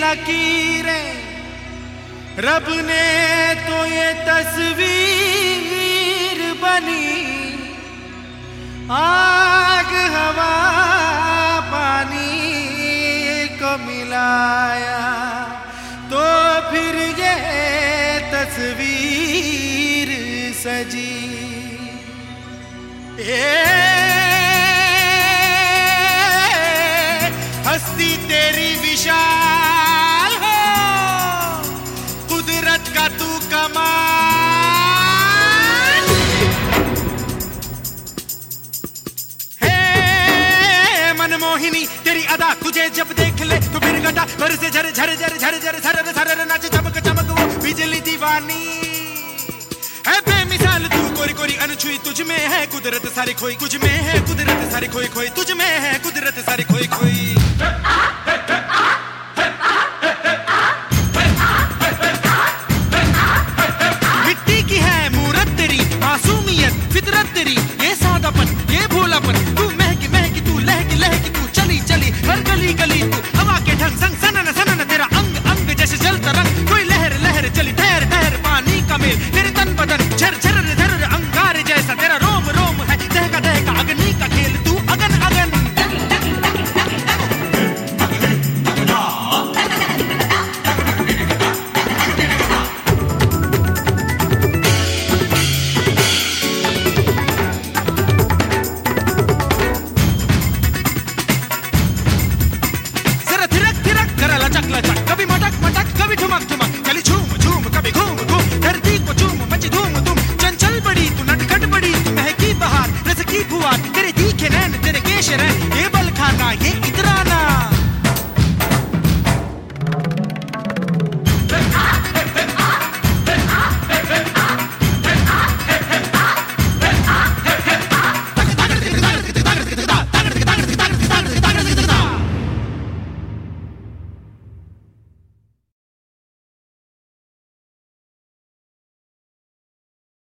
लकीरें, रब ने तो ये तस्वीर बनी, आग हवा पानी को मिलाया तो फिर ये तस्वीर सजी। हस्ती तेरी विशाल हो, कुदरत का तू कमाल है। मनमोहिनी तेरी अदा, तुझे जब देख ले तो फिर घटा भर से झर झर झर झर झर झर झर नाच चमक चमक वो बिजली दीवानी है। बेमिसाल तू कोरी कोरी अनछुई, तुझ में है कुदरत सारी खोई, तुझ में है कुदरत सारी खोई खोई, तुझ में है कुदरत सारी खोई खोई।